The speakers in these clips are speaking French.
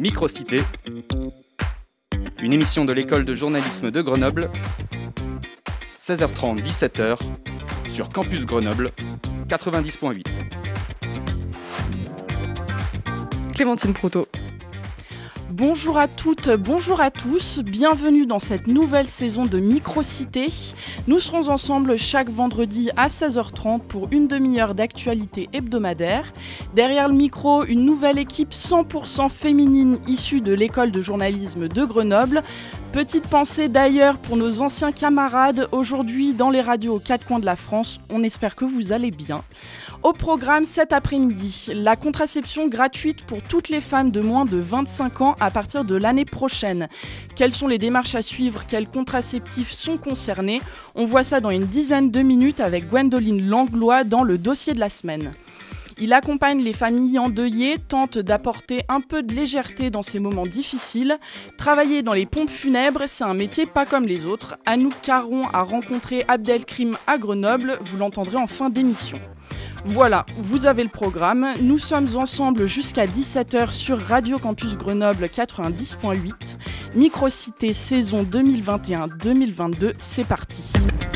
Microcité, une émission de l'école de journalisme de Grenoble, 16h30, 17h, sur Campus Grenoble, 90.8. Clémentine Proto. Bonjour à toutes, bonjour à tous, bienvenue dans cette nouvelle saison de Microcité. Nous serons ensemble chaque vendredi à 16h30 pour une demi-heure d'actualité hebdomadaire. Derrière le micro, une nouvelle équipe 100% féminine issue de l'école de journalisme de Grenoble. Petite pensée d'ailleurs pour nos anciens camarades aujourd'hui dans les radios aux quatre coins de la France. On espère que vous allez bien. Au programme cet après-midi, la contraception gratuite pour toutes les femmes de moins de 25 ans à partir de l'année prochaine. Quelles sont les démarches à suivre? Quels contraceptifs sont concernés? On voit ça dans une dizaine de minutes avec Gwendoline Langlois dans le dossier de la semaine. Il accompagne les familles endeuillées, tente d'apporter un peu de légèreté dans ces moments difficiles. Travailler dans les pompes funèbres, c'est un métier pas comme les autres. Anouk Caron a rencontré Abdelkrim à Grenoble, vous l'entendrez en fin d'émission. Voilà, vous avez le programme. Nous sommes ensemble jusqu'à 17h sur Radio Campus Grenoble 90.8. Microcité saison 2021-2022, c'est parti.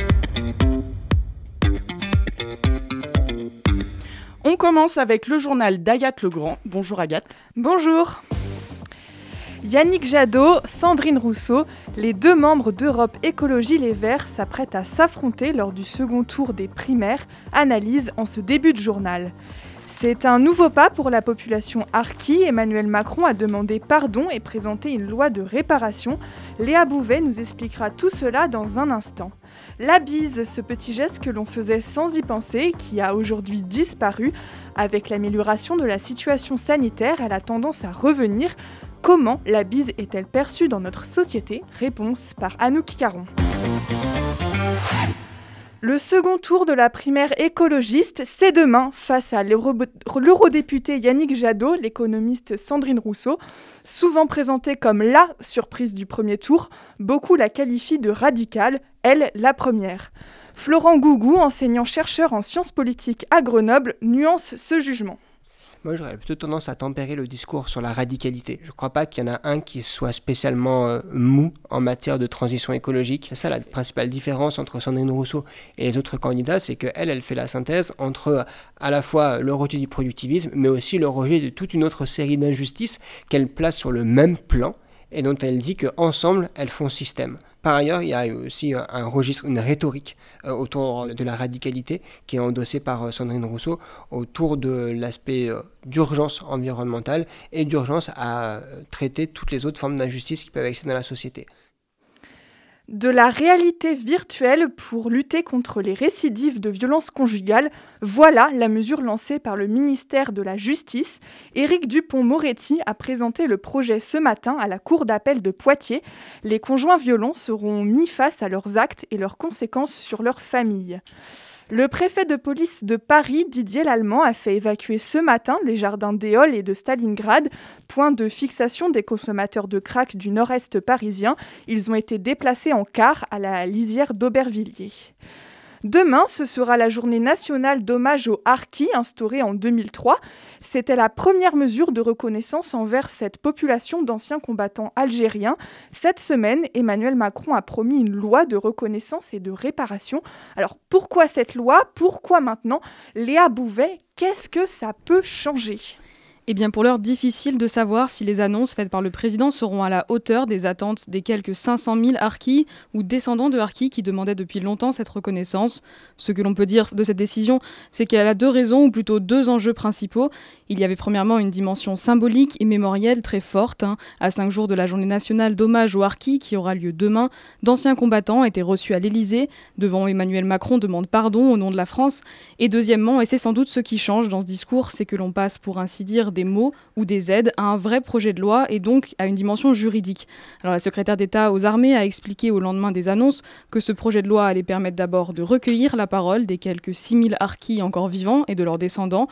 On commence avec le journal d'Agathe Legrand. Bonjour Agathe. Bonjour. Yannick Jadot, Sandrine Rousseau, les deux membres d'Europe Écologie Les Verts s'apprêtent à s'affronter lors du second tour des primaires. Analyse en ce début de journal. C'est un nouveau pas pour la population harkie. Emmanuel Macron a demandé pardon et présenté une loi de réparation. Léa Bouvet nous expliquera tout cela dans un instant. La bise, ce petit geste que l'on faisait sans y penser, qui a aujourd'hui disparu. Avec l'amélioration de la situation sanitaire, elle a tendance à revenir. Comment la bise est-elle perçue dans notre société? Réponse par Anouk Caron. Le second tour de la primaire écologiste, c'est demain face à l'eurodéputé Yannick Jadot, l'économiste Sandrine Rousseau. Souvent présentée comme la surprise du premier tour, beaucoup la qualifient de radicale, elle la première. Florent Gougou, enseignant-chercheur en sciences politiques à Grenoble, nuance ce jugement. Moi, j'aurais plutôt tendance à tempérer le discours sur la radicalité. Je ne crois pas qu'il y en a un qui soit spécialement mou en matière de transition écologique. C'est ça la principale différence entre Sandrine Rousseau et les autres candidats, c'est qu'elle, elle fait la synthèse entre à la fois le rejet du productivisme, mais aussi le rejet de toute une autre série d'injustices qu'elle place sur le même plan et dont elle dit qu'ensemble, elles font système. Par ailleurs, il y a aussi un registre, une rhétorique autour de la radicalité qui est endossée par Sandrine Rousseau autour de l'aspect d'urgence environnementale et d'urgence à traiter toutes les autres formes d'injustice qui peuvent exister dans la société. De la réalité virtuelle pour lutter contre les récidives de violences conjugales, voilà la mesure lancée par le ministère de la Justice. Éric Dupond-Moretti a présenté le projet ce matin à la Cour d'appel de Poitiers. Les conjoints violents seront mis face à leurs actes et leurs conséquences sur leur famille. Le préfet de police de Paris, Didier Lallemand, a fait évacuer ce matin les jardins d'Éole et de Stalingrad, point de fixation des consommateurs de crack du nord-est parisien. Ils ont été déplacés en car à la lisière d'Aubervilliers. Demain, ce sera la journée nationale d'hommage aux harkis instaurée en 2003. C'était la première mesure de reconnaissance envers cette population d'anciens combattants algériens. Cette semaine, Emmanuel Macron a promis une loi de reconnaissance et de réparation. Alors pourquoi cette loi? Pourquoi maintenant? Léa Bouvet, qu'est-ce que ça peut changer? Eh bien, pour l'heure, difficile de savoir si les annonces faites par le président seront à la hauteur des attentes des quelques 500 000 harkis ou descendants de harkis qui demandaient depuis longtemps cette reconnaissance. Ce que l'on peut dire de cette décision, c'est qu'elle a deux raisons, ou plutôt deux enjeux principaux. Il y avait premièrement une dimension symbolique et mémorielle très forte. À 5 jours de la journée nationale d'hommage aux harkis qui aura lieu demain, d'anciens combattants étaient reçus à l'Élysée. Devant Emmanuel Macron demande pardon au nom de la France. Et deuxièmement, et c'est sans doute ce qui change dans ce discours, c'est que l'on passe pour ainsi dire des mots ou des aides à un vrai projet de loi et donc à une dimension juridique. Alors la secrétaire d'État aux armées a expliqué au lendemain des annonces que ce projet de loi allait permettre d'abord de recueillir la parole des quelques 6000 harkis encore vivants et de leurs descendants.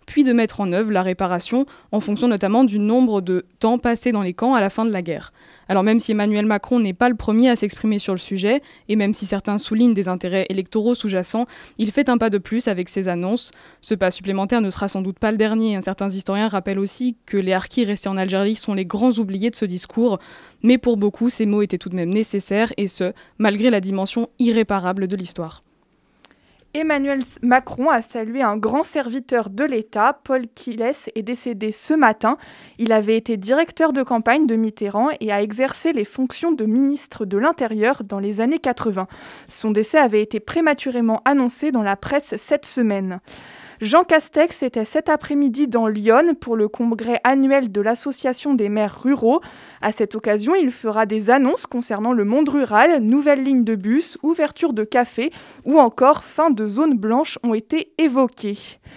puis de mettre en œuvre la réparation en fonction notamment du nombre de temps passé dans les camps à la fin de la guerre. Alors même si Emmanuel Macron n'est pas le premier à s'exprimer sur le sujet, et même si certains soulignent des intérêts électoraux sous-jacents, il fait un pas de plus avec ses annonces. Ce pas supplémentaire ne sera sans doute pas le dernier. Certains historiens rappellent aussi que les harkis restés en Algérie sont les grands oubliés de ce discours, mais pour beaucoup, ces mots étaient tout de même nécessaires, et ce, malgré la dimension irréparable de l'histoire. Emmanuel Macron a salué un grand serviteur de l'État, Paul Quilles, est décédé ce matin. Il avait été directeur de campagne de Mitterrand et a exercé les fonctions de ministre de l'Intérieur dans les années 80. Son décès avait été prématurément annoncé dans la presse cette semaine. Jean Castex était cet après-midi dans Lyon pour le congrès annuel de l'Association des maires ruraux. À cette occasion, il fera des annonces concernant le monde rural, nouvelles lignes de bus, ouverture de cafés ou encore fin de zones blanches ont été évoquées.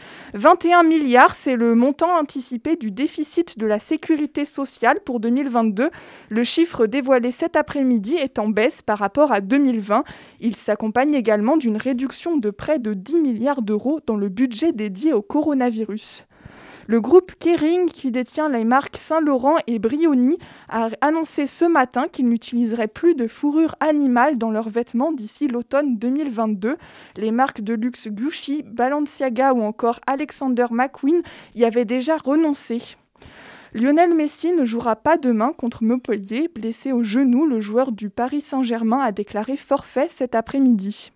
21 milliards, c'est le montant anticipé du déficit de la sécurité sociale pour 2022. Le chiffre dévoilé cet après-midi est en baisse par rapport à 2020. Il s'accompagne également d'une réduction de près de 10 milliards d'euros dans le budget dédié au coronavirus. Le groupe Kering, qui détient les marques Saint-Laurent et Brioni, a annoncé ce matin qu'il n'utiliserait plus de fourrure animale dans leurs vêtements d'ici l'automne 2022. Les marques de luxe Gucci, Balenciaga ou encore Alexander McQueen y avaient déjà renoncé. Lionel Messi ne jouera pas demain contre Montpellier. Blessé au genou, le joueur du Paris Saint-Germain a déclaré forfait cet après-midi.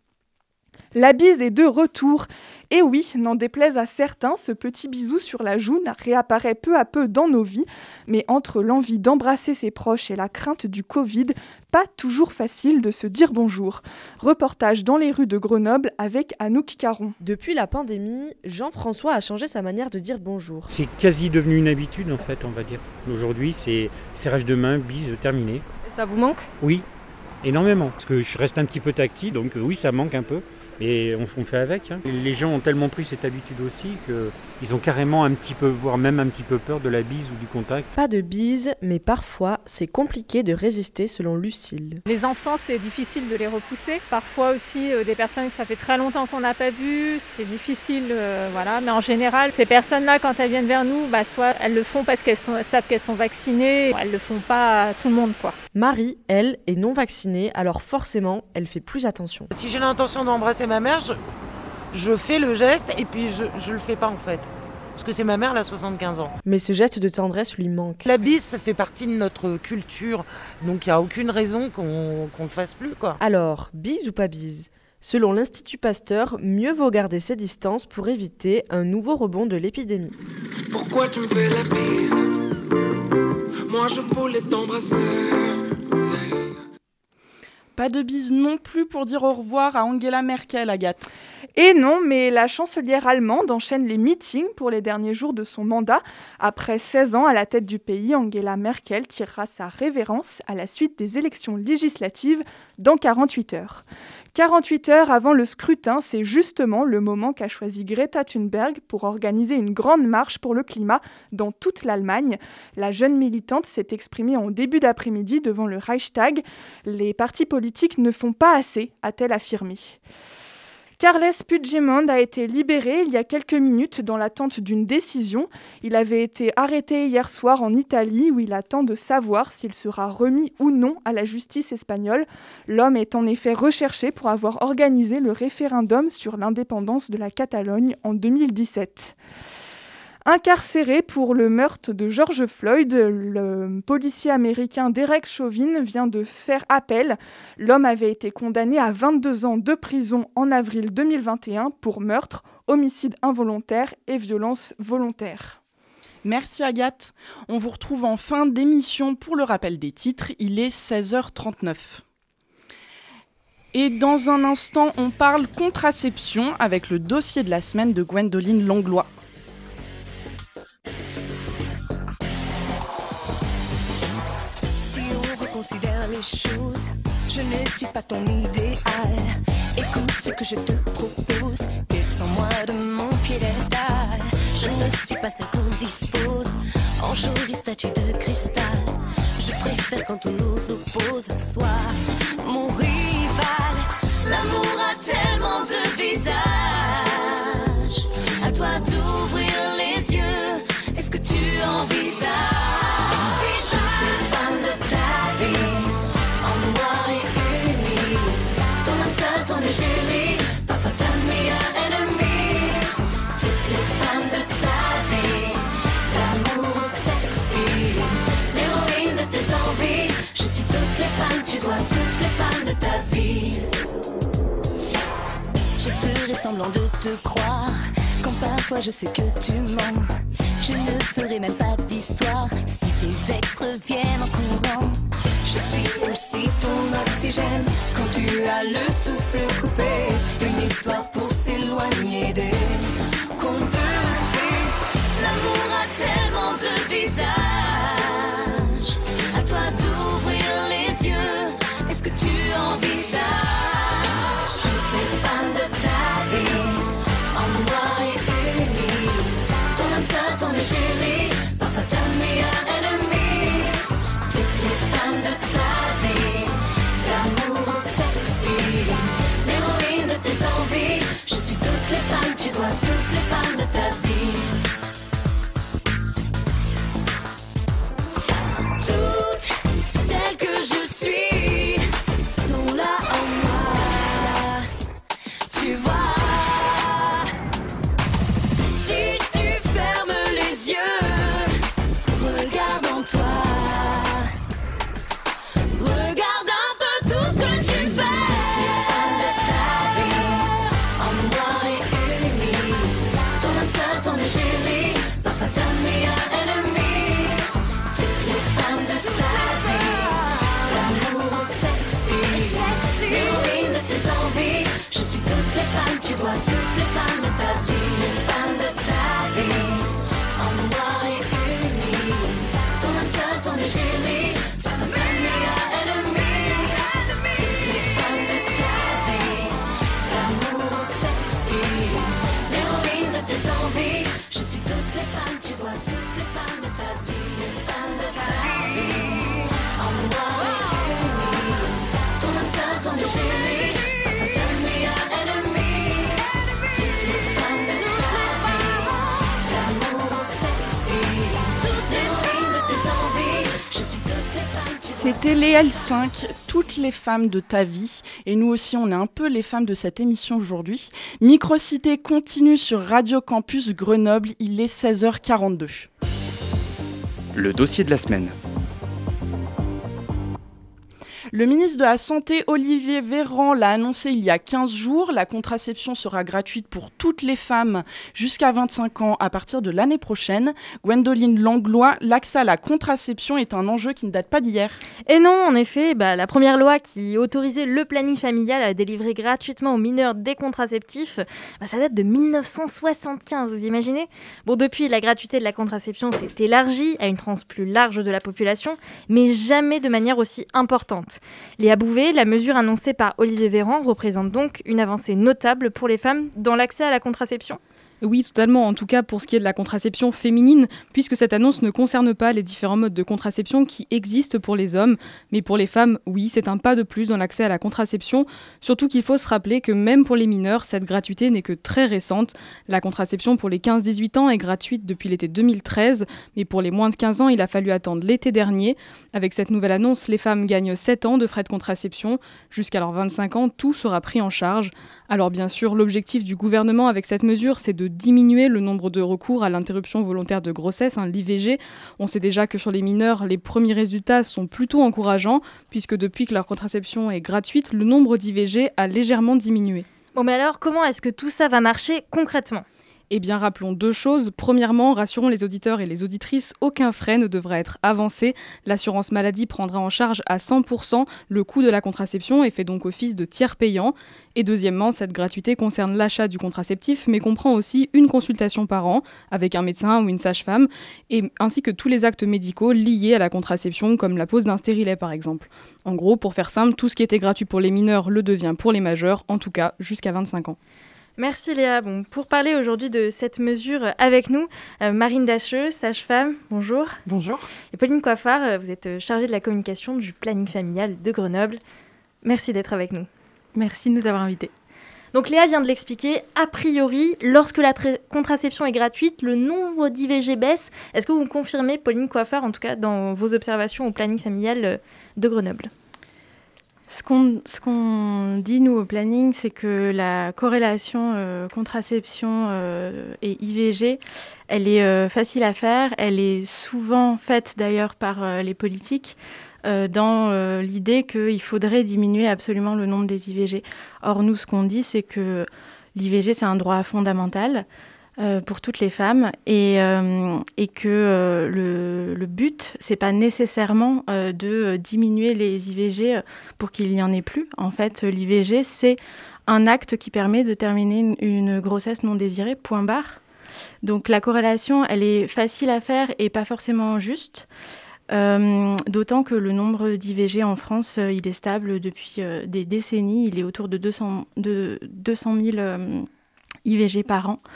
La bise est de retour. Et oui, n'en déplaise à certains, ce petit bisou sur la joue réapparaît peu à peu dans nos vies. Mais entre l'envie d'embrasser ses proches et la crainte du Covid, pas toujours facile de se dire bonjour. Reportage dans les rues de Grenoble avec Anouk Caron. Depuis la pandémie, Jean-François a changé sa manière de dire bonjour. C'est quasi devenu une habitude en fait, on va dire. Aujourd'hui, c'est serrage de main, bise, terminé. Et ça vous manque ? Oui, énormément. Parce que je reste un petit peu tactile, donc oui, ça manque un peu. Et on fait avec. Les gens ont tellement pris cette habitude aussi qu'ils ont carrément un petit peu, voire même un petit peu peur de la bise ou du contact. Pas de bise, mais parfois c'est compliqué de résister selon Lucille. Les enfants, c'est difficile de les repousser. Parfois aussi des personnes que ça fait très longtemps qu'on n'a pas vues, c'est difficile, voilà. Mais en général, ces personnes-là, quand elles viennent vers nous, soit elles le font parce qu'elles savent qu'elles sont vaccinées, elles le font pas à tout le monde, quoi. Marie, elle, est non vaccinée, alors forcément, elle fait plus attention. Si j'ai l'intention d'embrasser ma mère, je fais le geste et puis je le fais pas en fait. Parce que c'est ma mère, elle a 75 ans. Mais ce geste de tendresse lui manque. La bise, ça fait partie de notre culture, donc il n'y a aucune raison qu'on le fasse plus, quoi. Alors, bise ou pas bise ? Selon l'Institut Pasteur, mieux vaut garder ses distances pour éviter un nouveau rebond de l'épidémie. Pourquoi tu me fais la bise ? Moi je voulais t'embrasser. Pas de bise non plus pour dire au revoir à Angela Merkel, Agathe. Et non, mais la chancelière allemande enchaîne les meetings pour les derniers jours de son mandat. Après 16 ans à la tête du pays, Angela Merkel tirera sa révérence à la suite des élections législatives dans 48 heures. 48 heures avant le scrutin, c'est justement le moment qu'a choisi Greta Thunberg pour organiser une grande marche pour le climat dans toute l'Allemagne. La jeune militante s'est exprimée en début d'après-midi devant le Reichstag. Les partis politiques ne font pas assez, a-t-elle affirmé. Carles Puigdemont a été libéré il y a quelques minutes dans l'attente d'une décision. Il avait été arrêté hier soir en Italie où il attend de savoir s'il sera remis ou non à la justice espagnole. L'homme est en effet recherché pour avoir organisé le référendum sur l'indépendance de la Catalogne en 2017. Incarcéré pour le meurtre de George Floyd, le policier américain Derek Chauvin vient de faire appel. L'homme avait été condamné à 22 ans de prison en avril 2021 pour meurtre, homicide involontaire et violence volontaire. Merci Agathe. On vous retrouve en fin d'émission pour le rappel des titres. Il est 16h39. Et dans un instant, on parle contraception avec le dossier de la semaine de Gwendoline Langlois. Considère les choses, je ne suis pas ton idéal. Écoute ce que je te propose, descends-moi de mon piédestal. Je ne suis pas celle qu'on dispose en jolie statue de cristal. Je préfère quand on nous oppose, sois mon rival. L'amour a tellement de visages, à toi d'ouvrir les envisages. Toutes les femmes de ta vie, en noir et uni. Ton âme sœur, ton égérie, parfois ta meilleure ennemie. Toutes les femmes de ta vie, l'amour sexy, l'héroïne de tes envies. Je suis toutes les femmes, tu vois toutes les femmes de ta vie. Je ferai semblant de te croire, quand parfois je sais que tu mens. Je ne ferai même pas d'histoire si tes ex reviennent en courant. Je suis aussi ton oxygène quand tu as le souffle coupé. Une histoire pour s'éloigner des contes de fées. L'amour a tellement de visages. À toi d'ouvrir les yeux. Est-ce que tu envisages toutes les femmes de ta vie, en noir et uni. Ton âme sœur, ton égérie, parfois ta meilleure ennemie. Toutes les femmes de ta vie, l'amour sexy, l'héroïne de tes envies. Je suis toutes les femmes, tu vois toutes les femmes de ta vie. Toutes celles que je suis sont là en moi. Tu vois, si tu fermes les yeux, regarde en toi. Regarde un peu tout ce que tu fais. Les femmes de ta vie, en noir et uni. Ton âme sœur, ton égérie, parfois ta meilleure ennemie. Toutes les femmes de ta vie, l'amour sexy, l'héroïne de tes envies. Je suis toutes les femmes, tu vois toutes les femmes de ta vie. Les femmes de ta vie, en noir et uni. Ton âme sœur, ton égérie, parfois ta meilleure ennemie. Toutes les femmes de ta vie, l'amour sexy, l'héroïne de tes envies. Je suis toutes les femmes, tu vois toutes les femmes de ta vie. Les femmes de ta vie, en noir et uni. Ton âme sœur, ton égérie, parfois ta meilleure ennemie. Toutes les femmes de ta vie, l'amour sexy, l'héroïne de tes envies. Je suis toutes les femmes, tu vois. C'était les L5, toutes les femmes de ta vie. Et nous aussi, on est un peu les femmes de cette émission aujourd'hui. Microcité continue sur Radio Campus Grenoble. Il est 16h42. Le dossier de la semaine. Le ministre de la Santé, Olivier Véran, l'a annoncé il y a 15 jours. La contraception sera gratuite pour toutes les femmes jusqu'à 25 ans à partir de l'année prochaine. Gwendoline Langlois, l'accès à la contraception est un enjeu qui ne date pas d'hier. Et non, en effet, la première loi qui autorisait le planning familial à délivrer gratuitement aux mineurs des contraceptifs, ça date de 1975, vous imaginez ? Bon, depuis, la gratuité de la contraception s'est élargie à une tranche plus large de la population, mais jamais de manière aussi importante. Léa Bouvet, la mesure annoncée par Olivier Véran représente donc une avancée notable pour les femmes dans l'accès à la contraception ? Oui, totalement, en tout cas pour ce qui est de la contraception féminine, puisque cette annonce ne concerne pas les différents modes de contraception qui existent pour les hommes, mais pour les femmes, oui, c'est un pas de plus dans l'accès à la contraception, surtout qu'il faut se rappeler que même pour les mineurs, cette gratuité n'est que très récente. La contraception pour les 15-18 ans est gratuite depuis l'été 2013, mais pour les moins de 15 ans, il a fallu attendre l'été dernier. Avec cette nouvelle annonce, les femmes gagnent 7 ans de frais de contraception, jusqu'à leurs 25 ans, tout sera pris en charge. Alors bien sûr, l'objectif du gouvernement avec cette mesure, c'est de diminuer le nombre de recours à l'interruption volontaire de grossesse, l'IVG. On sait déjà que sur les mineurs, les premiers résultats sont plutôt encourageants, puisque depuis que leur contraception est gratuite, le nombre d'IVG a légèrement diminué. Bon, mais alors, comment est-ce que tout ça va marcher concrètement ? Eh bien, rappelons deux choses. Premièrement, rassurons les auditeurs et les auditrices, aucun frais ne devra être avancé. L'assurance maladie prendra en charge à 100% le coût de la contraception et fait donc office de tiers payant. Et deuxièmement, cette gratuité concerne l'achat du contraceptif, mais comprend aussi une consultation par an avec un médecin ou une sage-femme, ainsi que tous les actes médicaux liés à la contraception, comme la pose d'un stérilet par exemple. En gros, pour faire simple, tout ce qui était gratuit pour les mineurs le devient pour les majeurs, en tout cas jusqu'à 25 ans. Merci Léa. Bon, pour parler aujourd'hui de cette mesure avec nous, Marine Dacheux, sage-femme, bonjour. Bonjour. Et Pauline Coiffard, vous êtes chargée de la communication du planning familial de Grenoble. Merci d'être avec nous. Merci de nous avoir invités. Donc Léa vient de l'expliquer, a priori, lorsque la contraception est gratuite, le nombre d'IVG baisse. Est-ce que vous confirmez, Pauline Coiffard, en tout cas dans vos observations au planning familial de Grenoble ? Ce qu'on dit, nous, au planning, c'est que la corrélation contraception et IVG, elle est facile à faire. Elle est souvent faite, d'ailleurs, par les politiques, dans l'idée qu'il faudrait diminuer absolument le nombre des IVG. Or, nous, ce qu'on dit, c'est que l'IVG, c'est un droit fondamental pour toutes les femmes et que le but, c'est pas nécessairement de diminuer les IVG pour qu'il n'y en ait plus. En fait, l'IVG, c'est un acte qui permet de terminer une grossesse non désirée, point barre. Donc la corrélation, elle est facile à faire et pas forcément juste. D'autant que le nombre d'IVG en France, il est stable depuis des décennies. Il est autour de 200 000 IVG par an.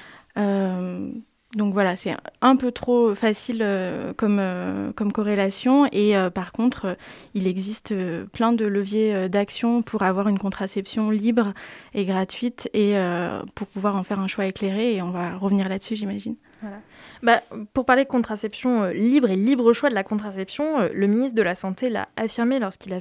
Donc voilà, c'est un peu trop facile comme corrélation. Et par contre, il existe plein de leviers d'action pour avoir une contraception libre et gratuite et pour pouvoir en faire un choix éclairé. Et on va revenir là-dessus, j'imagine. Voilà. Pour parler de contraception libre et libre choix de la contraception, le ministre de la Santé l'a affirmé lorsqu'il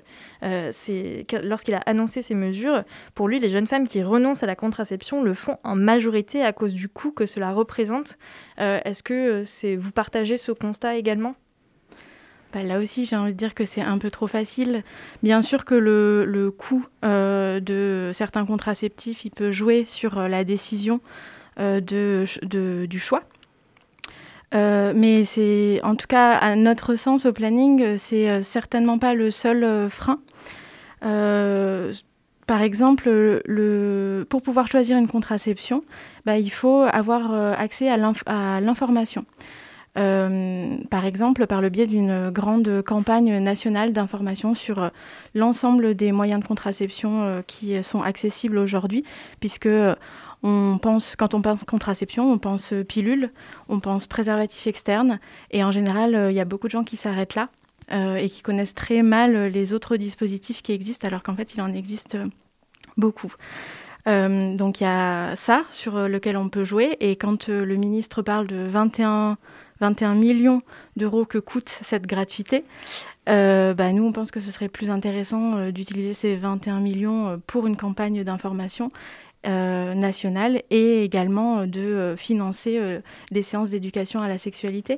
a annoncé ces mesures. Pour lui, les jeunes femmes qui renoncent à la contraception le font en majorité à cause du coût que cela représente. Est-ce que vous partagez ce constat également ? Là aussi, j'ai envie de dire que c'est un peu trop facile. Bien sûr que le coût de certains contraceptifs, il peut jouer sur la décision du choix. Mais c'est, en tout cas, à notre sens, au planning, c'est certainement pas le seul frein. Par exemple, pour pouvoir choisir une contraception, il faut avoir accès à l'information. Par exemple, par le biais d'une grande campagne nationale d'information sur l'ensemble des moyens de contraception qui sont accessibles aujourd'hui, puisque quand on pense contraception, on pense pilule, on pense préservatif externe, et en général, il y a beaucoup de gens qui s'arrêtent là et qui connaissent très mal les autres dispositifs qui existent, alors qu'en fait, il en existe beaucoup. Donc il y a ça sur lequel on peut jouer, et quand le ministre parle de 21 millions d'euros que coûte cette gratuité, nous on pense que ce serait plus intéressant d'utiliser ces 21 millions pour une campagne d'information nationale et également de financer des séances d'éducation à la sexualité,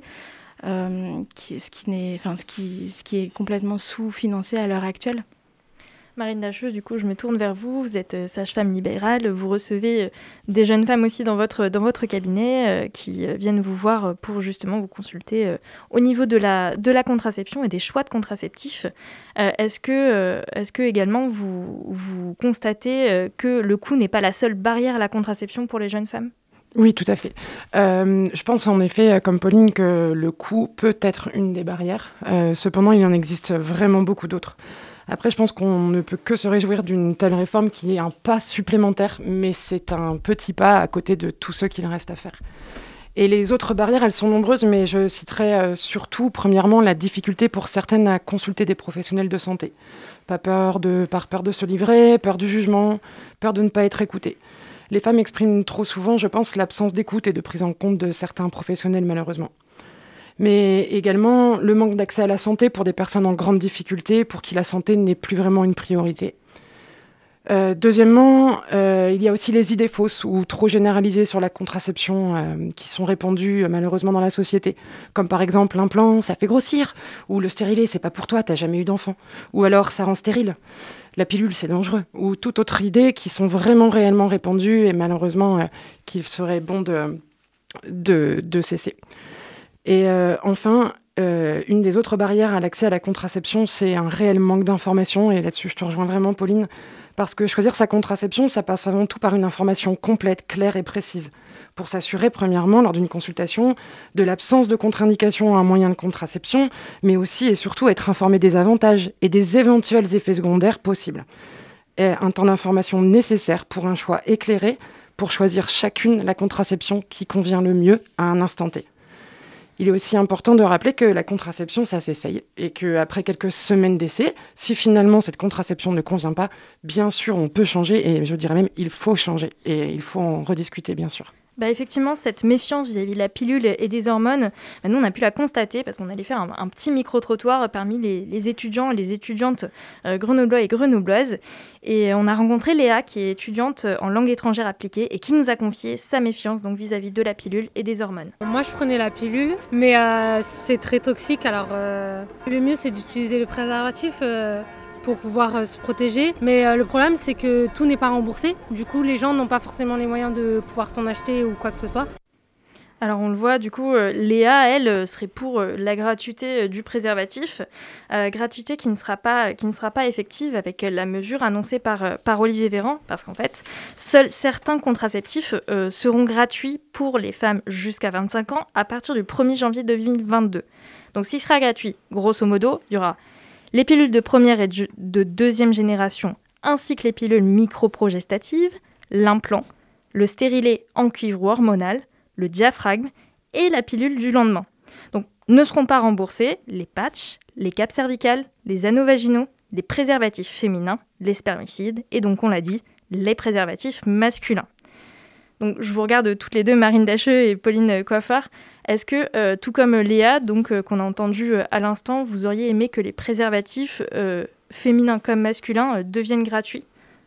ce qui est complètement sous-financé à l'heure actuelle. Marine Dacheux, du coup, je me tourne vers vous. Vous êtes sage-femme libérale. Vous recevez des jeunes femmes aussi dans votre cabinet qui viennent vous voir pour justement vous consulter au niveau de la contraception et des choix de contraceptifs. Est-ce que également vous constatez que le coût n'est pas la seule barrière à la contraception pour les jeunes femmes ? Oui, tout à fait. Je pense en effet, comme Pauline, que le coût peut être une des barrières. Cependant, il en existe vraiment beaucoup d'autres. Après, je pense qu'on ne peut que se réjouir d'une telle réforme qui est un pas supplémentaire, mais c'est un petit pas à côté de tout ce qu'il reste à faire. Et les autres barrières, elles sont nombreuses, mais je citerai surtout, premièrement, la difficulté pour certaines à consulter des professionnels de santé. Par peur de se livrer, peur du jugement, peur de ne pas être écoutées. Les femmes expriment trop souvent, je pense, l'absence d'écoute et de prise en compte de certains professionnels, malheureusement. Mais également le manque d'accès à la santé pour des personnes en grande difficulté, pour qui la santé n'est plus vraiment une priorité. Deuxièmement, il y a aussi les idées fausses ou trop généralisées sur la contraception qui sont répandues malheureusement dans la société. Comme par exemple l'implant, ça fait grossir, ou le stérilet, c'est pas pour toi, t'as jamais eu d'enfant. Ou alors ça rend stérile. La pilule, c'est dangereux. Ou toute autre idée qui sont vraiment réellement répandues et malheureusement qu'il serait bon de cesser. Et enfin, une des autres barrières à l'accès à la contraception, c'est un réel manque d'information. Et là-dessus, je te rejoins vraiment, Pauline, parce que choisir sa contraception, ça passe avant tout par une information complète, claire et précise, pour s'assurer, premièrement, lors d'une consultation, de l'absence de contre-indication à un moyen de contraception, mais aussi et surtout être informé des avantages et des éventuels effets secondaires possibles. Et un temps d'information nécessaire pour un choix éclairé, pour choisir chacune la contraception qui convient le mieux à un instant T. Il est aussi important de rappeler que la contraception, ça s'essaye et qu'après quelques semaines d'essai, si finalement cette contraception ne convient pas, bien sûr, on peut changer et je dirais même il faut changer et il faut en rediscuter, bien sûr. Effectivement, cette méfiance vis-à-vis de la pilule et des hormones, nous, on a pu la constater parce qu'on allait faire un petit micro-trottoir parmi les étudiants et les étudiantes grenoblois et grenobloises. Et on a rencontré Léa, qui est étudiante en langue étrangère appliquée et qui nous a confié sa méfiance donc, vis-à-vis de la pilule et des hormones. Moi, je prenais la pilule, mais c'est très toxique. Alors, le mieux, c'est d'utiliser le préservatif pour pouvoir se protéger. Mais le problème, c'est que tout n'est pas remboursé. Du coup, les gens n'ont pas forcément les moyens de pouvoir s'en acheter ou quoi que ce soit. Alors on le voit, du coup, Léa, elle, serait pour la gratuité du préservatif, gratuité qui ne sera pas effective avec la mesure annoncée par Olivier Véran, parce qu'en fait, seuls certains contraceptifs seront gratuits pour les femmes jusqu'à 25 ans à partir du 1er janvier 2022. Donc s'il sera gratuit, grosso modo, il y aura les pilules de première et de deuxième génération, ainsi que les pilules microprogestatives, l'implant, le stérilet en cuivre ou hormonal, le diaphragme et la pilule du lendemain. Donc, ne seront pas remboursés les patchs, les capes cervicales, les anneaux vaginaux, les préservatifs féminins, les spermicides et donc, on l'a dit, les préservatifs masculins. Donc, je vous regarde toutes les deux, Marine Dacheux et Pauline Coiffard. Est-ce que, tout comme Léa, donc, qu'on a entendu à l'instant, vous auriez aimé que les préservatifs féminins comme masculins deviennent gratuits ?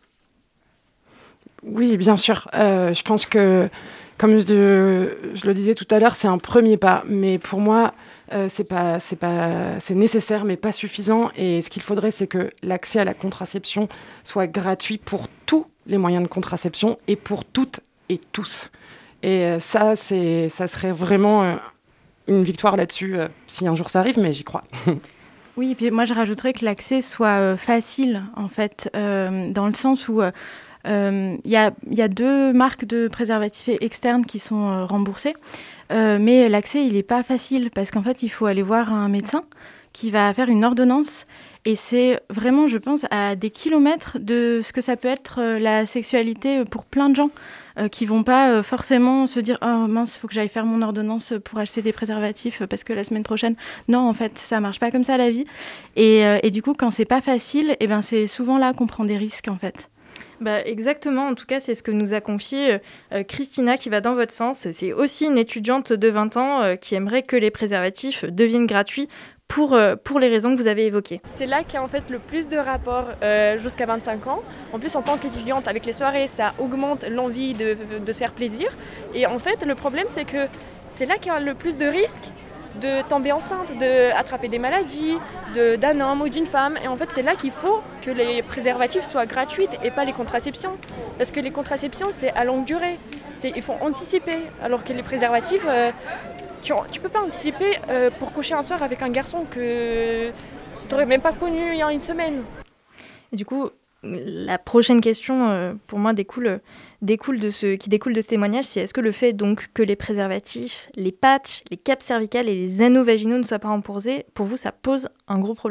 Oui, bien sûr. Je pense que, comme je le disais tout à l'heure, c'est un premier pas. Mais pour moi, c'est nécessaire, mais pas suffisant. Et ce qu'il faudrait, c'est que l'accès à la contraception soit gratuit pour tous les moyens de contraception et pour toutes et tous. Et ça serait vraiment une victoire là-dessus, si un jour ça arrive, mais j'y crois. Oui, et puis moi je rajouterais que l'accès soit facile, en fait, dans le sens où il y a 2 marques de préservatifs externes qui sont remboursées, mais l'accès il n'est pas facile, parce qu'en fait il faut aller voir un médecin qui va faire une ordonnance. Et c'est vraiment, je pense, à des kilomètres de ce que ça peut être la sexualité pour plein de gens qui vont pas forcément se dire « Oh mince, il faut que j'aille faire mon ordonnance pour acheter des préservatifs parce que la semaine prochaine... » Non, en fait, ça marche pas comme ça la vie. Et du coup, quand c'est pas facile, c'est souvent là qu'on prend des risques, en fait. Exactement, en tout cas, c'est ce que nous a confié Christina, qui va dans votre sens. C'est aussi une étudiante de 20 ans qui aimerait que les préservatifs deviennent gratuits pour les raisons que vous avez évoquées. C'est là qu'il y a en fait le plus de rapports jusqu'à 25 ans. En plus, en tant qu'étudiante, avec les soirées, ça augmente l'envie de se faire plaisir. Et en fait, le problème, c'est que c'est là qu'il y a le plus de risques de tomber enceinte, d'attraper des maladies, d'un homme ou d'une femme. Et en fait, c'est là qu'il faut que les préservatifs soient gratuits et pas les contraceptions. Parce que les contraceptions, c'est à longue durée. Il faut anticiper. Alors que les préservatifs... Tu peux pas anticiper pour coucher un soir avec un garçon que tu n'aurais même pas connu il y a une semaine. Et du coup, la prochaine question, pour moi, découle de ce témoignage, c'est est-ce que le fait donc que les préservatifs, les patchs, les capes cervicales et les anneaux vaginaux ne soient pas remboursés, pour vous, ça pose un gros problème ?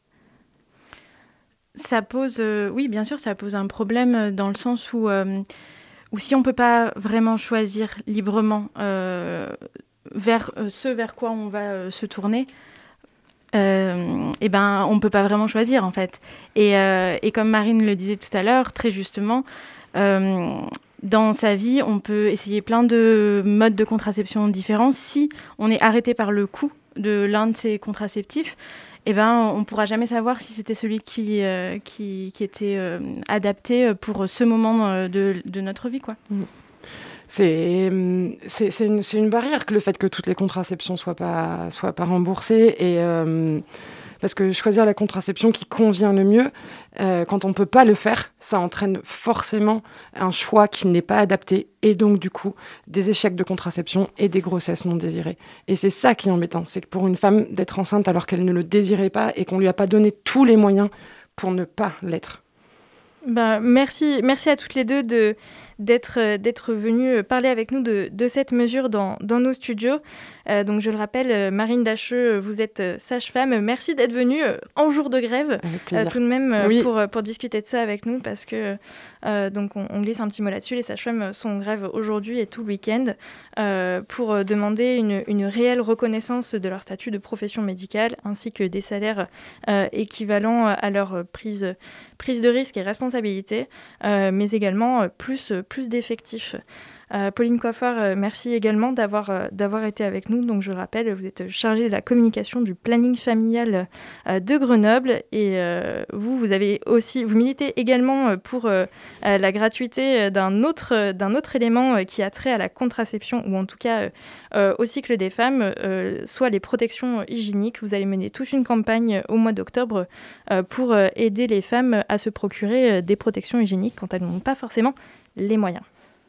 Ça pose, oui, bien sûr, ça pose un problème dans le sens où si on peut pas vraiment choisir librement vers quoi on va se tourner, on ne peut pas vraiment choisir, en fait. Et comme Marine le disait tout à l'heure, très justement, dans sa vie, on peut essayer plein de modes de contraception différents. Si on est arrêté par le coût de l'un de ces contraceptifs, on ne pourra jamais savoir si c'était celui qui était adapté pour ce moment de notre vie, quoi. C'est une barrière que le fait que toutes les contraceptions soient pas remboursées, et parce que choisir la contraception qui convient le mieux, quand on peut pas le faire, ça entraîne forcément un choix qui n'est pas adapté, et donc du coup des échecs de contraception et des grossesses non désirées. Et c'est ça qui est embêtant, c'est que pour une femme d'être enceinte alors qu'elle ne le désirait pas et qu'on lui a pas donné tous les moyens pour ne pas l'être. Merci à toutes les deux d'être venue parler avec nous de cette mesure dans nos studios. Donc je le rappelle, Marine Dacheux, vous êtes sage-femme. Merci d'être venue en jour de grève tout de même pour discuter de ça avec nous parce que donc on glisse un petit mot là-dessus. Les sages-femmes sont en grève aujourd'hui et tout le week-end pour demander une réelle reconnaissance de leur statut de profession médicale ainsi que des salaires équivalents à leur prise de risque et responsabilité, mais également plus d'effectifs. Pauline Coiffard, merci également d'avoir été avec nous. Donc je le rappelle, vous êtes chargée de la communication du planning familial de Grenoble et vous militez également pour la gratuité d'un autre élément qui a trait à la contraception ou en tout cas au cycle des femmes, soit les protections hygiéniques. Vous allez mener toute une campagne au mois d'octobre pour aider les femmes à se procurer des protections hygiéniques quand elles n'ont pas forcément les moyens.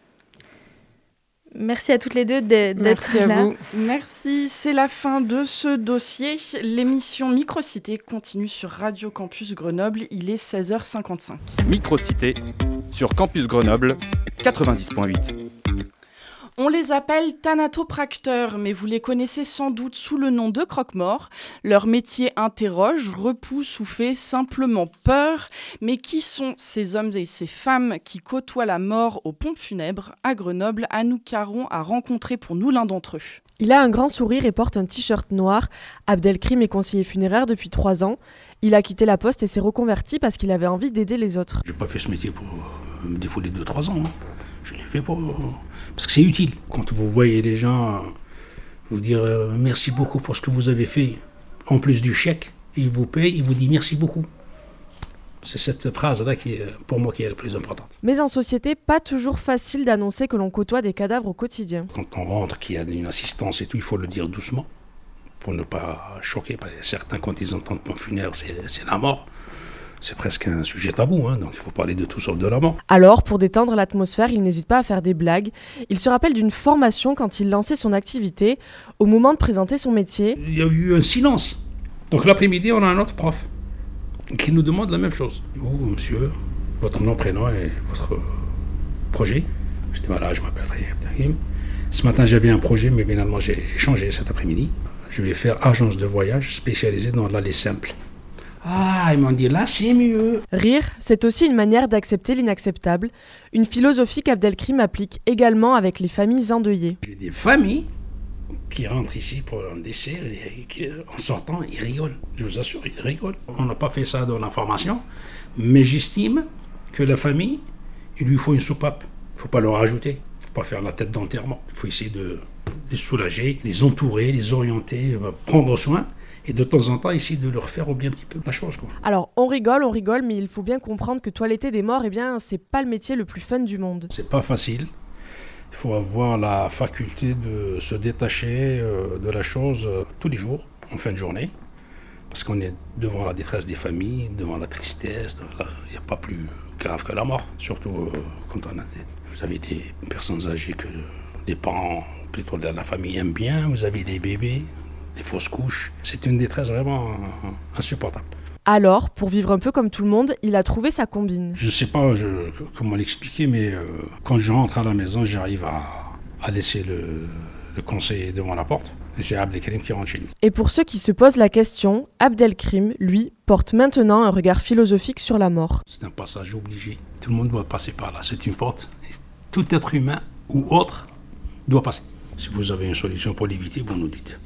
Merci à toutes les deux d'être Merci là. À vous. Merci, c'est la fin de ce dossier. L'émission Microcité continue sur Radio Campus Grenoble, il est 16h55. Microcité sur Campus Grenoble 90.8. On les appelle thanatopracteurs, mais vous les connaissez sans doute sous le nom de croque-morts. Leur métier interroge, repousse ou fait simplement peur. Mais qui sont ces hommes et ces femmes qui côtoient la mort aux pompes funèbres ? À Grenoble, Anouk Caron a rencontré pour nous l'un d'entre eux. Il a un grand sourire et porte un t-shirt noir. Abdelkrim est conseiller funéraire depuis 3 ans. Il a quitté la poste et s'est reconverti parce qu'il avait envie d'aider les autres. Je n'ai pas fait ce métier pour me défouler de 3 ans. Je l'ai fait parce que c'est utile. Quand vous voyez les gens vous dire merci beaucoup pour ce que vous avez fait, en plus du chèque, ils vous payent, ils vous disent merci beaucoup. C'est cette phrase-là qui, pour moi, qui est la plus importante. Mais en société, pas toujours facile d'annoncer que l'on côtoie des cadavres au quotidien. Quand on rentre, qu'il y a une assistance et tout, il faut le dire doucement pour ne pas choquer. Certains, quand ils entendent pompe funèbre, c'est la mort. C'est presque un sujet tabou, donc il faut parler de tout sauf de la mort. Alors, pour détendre l'atmosphère, il n'hésite pas à faire des blagues. Il se rappelle d'une formation quand il lançait son activité. Au moment de présenter son métier, il y a eu un silence. Donc l'après-midi, on a un autre prof qui nous demande la même chose. Vous, monsieur, votre nom, prénom et votre projet. Je dis voilà, je m'appelle Abdelkrim. Ce matin, j'avais un projet, mais finalement, j'ai changé cet après-midi. Je vais faire agence de voyage spécialisée dans l'aller simple. Ah, ils m'ont dit là, c'est mieux. Rire, c'est aussi une manière d'accepter l'inacceptable. Une philosophie qu'Abdelkrim applique également avec les familles endeuillées. J'ai des familles qui rentrent ici pour un décès et qui, en sortant, ils rigolent. Je vous assure, ils rigolent. On n'a pas fait ça dans la formation, mais j'estime que la famille, il lui faut une soupape. Il ne faut pas leur rajouter. Il ne faut pas faire la tête d'enterrement. Il faut essayer de les soulager, les entourer, les orienter, prendre soin. Et de temps en temps, essayer de leur faire oublier un petit peu la chose, quoi. Alors, on rigole, mais il faut bien comprendre que toiletter des morts, c'est pas le métier le plus fun du monde. C'est pas facile. Il faut avoir la faculté de se détacher de la chose tous les jours, en fin de journée. Parce qu'on est devant la détresse des familles, devant la tristesse. Il n'y a pas plus grave que la mort. Surtout quand vous avez des personnes âgées que les parents, plutôt de la famille, aiment bien. Vous avez des bébés. Les fausses couches, c'est une détresse vraiment insupportable. Alors, pour vivre un peu comme tout le monde, il a trouvé sa combine. Je ne sais pas comment l'expliquer, mais quand je rentre à la maison, j'arrive à laisser le conseiller devant la porte. Et c'est Abdelkrim qui rentre chez lui. Et pour ceux qui se posent la question, Abdelkrim, lui, porte maintenant un regard philosophique sur la mort. C'est un passage obligé. Tout le monde doit passer par là. C'est une porte. Tout être humain ou autre doit passer. Si vous avez une solution pour l'éviter, vous nous dites.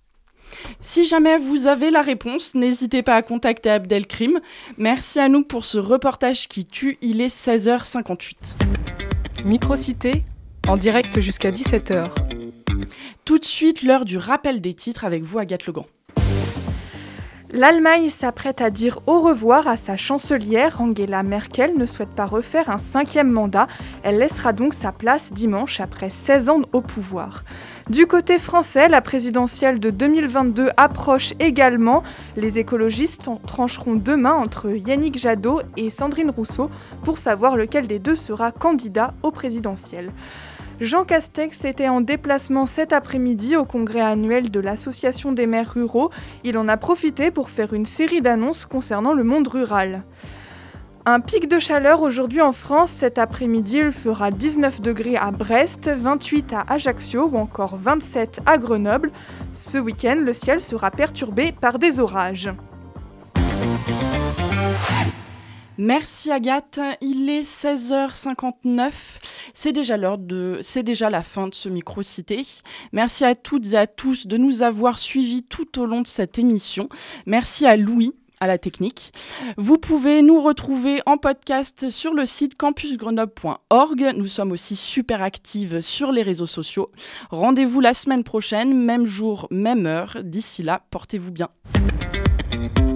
Si jamais vous avez la réponse, n'hésitez pas à contacter Abdelkrim. Merci à nous pour ce reportage qui tue, il est 16h58. Microcité, en direct jusqu'à 17h. Tout de suite, l'heure du rappel des titres avec vous, Agathe Legrand. L'Allemagne s'apprête à dire au revoir à sa chancelière. Angela Merkel ne souhaite pas refaire un 5e mandat. Elle laissera donc sa place dimanche après 16 ans au pouvoir. Du côté français, la présidentielle de 2022 approche également. Les écologistes trancheront demain entre Yannick Jadot et Sandrine Rousseau pour savoir lequel des deux sera candidat au présidentiel. Jean Castex était en déplacement cet après-midi au congrès annuel de l'Association des maires ruraux. Il en a profité pour faire une série d'annonces concernant le monde rural. Un pic de chaleur aujourd'hui en France. Cet après-midi, il fera 19 degrés à Brest, 28 à Ajaccio ou encore 27 à Grenoble. Ce week-end, le ciel sera perturbé par des orages. Merci Agathe, il est 16h59, c'est déjà la fin de ce Micro-Cité. Merci à toutes et à tous de nous avoir suivis tout au long de cette émission. Merci à Louis, à la technique. Vous pouvez nous retrouver en podcast sur le site campusgrenoble.org. Nous sommes aussi super actives sur les réseaux sociaux. Rendez-vous la semaine prochaine, même jour, même heure. D'ici là, portez-vous bien.